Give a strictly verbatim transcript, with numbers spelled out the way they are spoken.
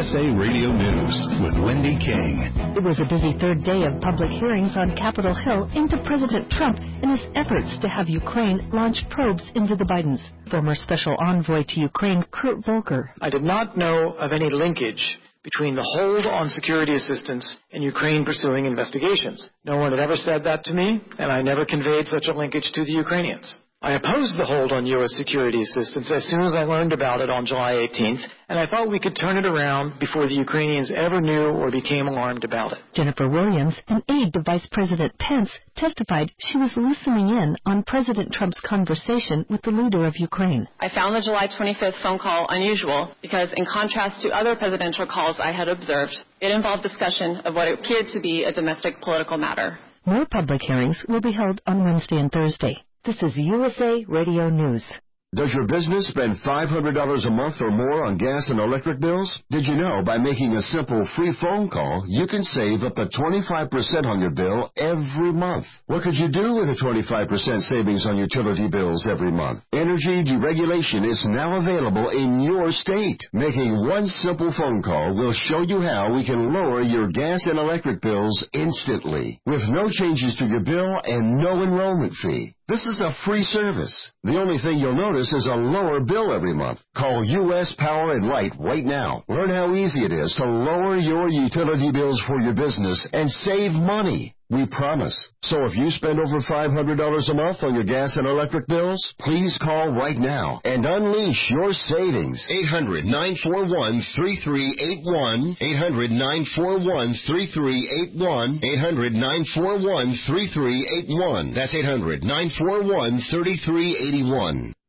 S A Radio News with Wendy King. It was a busy third day of public hearings on Capitol Hill into President Trump and his efforts to have Ukraine launch probes into the Bidens. Former Special Envoy to Ukraine, Kurt Volker. I did not know of any linkage between the hold on security assistance and Ukraine pursuing investigations. No one had ever said that to me, and I never conveyed such a linkage to the Ukrainians. I opposed the hold on U S security assistance as soon as I learned about it on July eighteenth, and I thought we could turn it around before the Ukrainians ever knew or became alarmed about it. Jennifer Williams, an aide to Vice President Pence, testified she was listening in on President Trump's conversation with the leader of Ukraine. I found the July twenty-fifth phone call unusual because, in contrast to other presidential calls I had observed, it involved discussion of what appeared to be a domestic political matter. More public hearings will be held on Wednesday and Thursday. This is U S A Radio News. Does your business spend five hundred dollars a month or more on gas and electric bills? Did you know by making a simple free phone call, you can save up to twenty-five percent on your bill every month? What could you do with a twenty-five percent savings on utility bills every month? Energy deregulation is now available in your state. Making one simple phone call will show you how we can lower your gas and electric bills instantly, with no changes to your bill and no enrollment fee. This is a free service. The only thing you'll notice is a lower bill every month. Call U S Power and Light right now. Learn how easy it is to lower your utility bills for your business and save money. We promise. So if you spend over five hundred dollars a month on your gas and electric bills, please call right now and unleash your savings. eight hundred, nine four one, three three eight one. eight hundred, nine four one, three three eight one. eight hundred, nine four one, three three eight one. That's eight hundred, nine four one, three three eight one.